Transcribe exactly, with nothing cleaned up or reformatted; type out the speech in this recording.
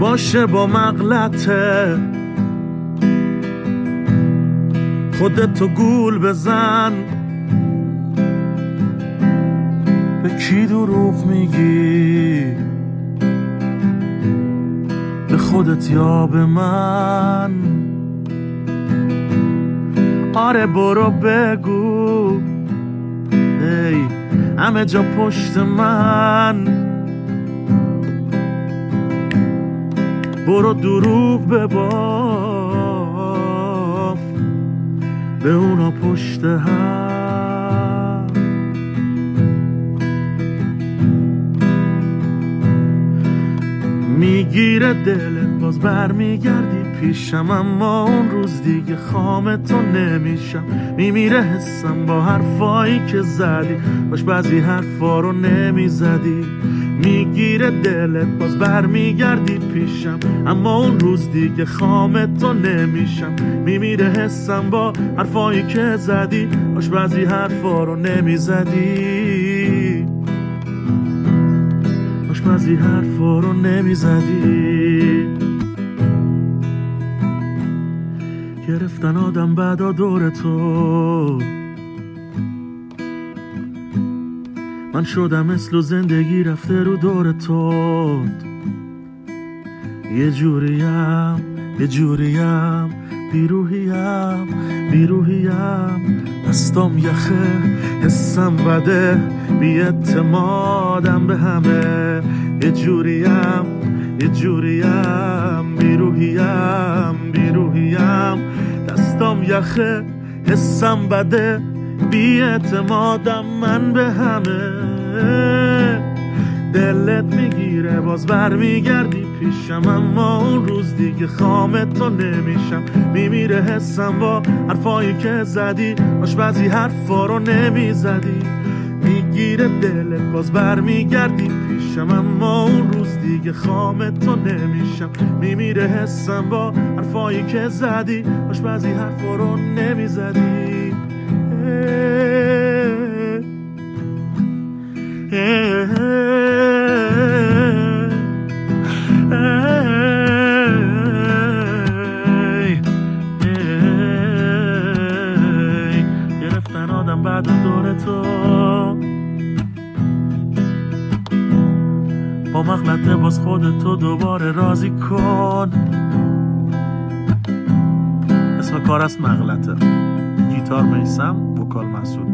باشه با مغلطه، خودتو گول بزن. به کی دروغ میگی؟ به خودت یا به من؟ آره برو بگو ای همه جا پشت من. برو دروغ بباف به اونا پشت هم. میگیره دلت باز بر میگردی پیشم، اما اون روز دیگه خامتو نمیشم. میمیره حسم با حرفایی که زدی، باش بعضی حرفا رو نمیزدی. میگیره دلت باز بر میگردی پیشم، اما اون روز دیگه خامتو نمیشم. میمیره حسم با حرفایی که زدی، باش بعضی حرفا رو نمیزدی. باش بعضی حرفا رو نمیزدی. گرفتن آدم بعدا دور تو، من شدم مثل و زندگی رفته رو دور تو. یه جوریم یه جوریم بیروحیم بیروحیم. دستام یخه حسم بده، بی اعتمادم به همه. یه جوریم یه جوریم بیروحیم بیروحیم. دستام یخه حسم بده، بی اعتمادم من به همه. دلت میگیره باز بر میگردی پیشم، اما اون روز دیگه خامتو نمیشم. میمیره حسم با حرفایی که زدی، باش بعضی حرفا رو نمیزدی. میگیره دلت باز بر میگردی پیشم، اما اون روز دیگه خامتو نمیشم. میمیره حسم با حرفایی که زدی، باش بعضی حرفا رو نمیزدی. گرفتن آدم بعد دور تو، با مغلطه باز خودتو دوباره راضی کن. اسم کار است مغلطه. گیتار میسم، وکال مسعود.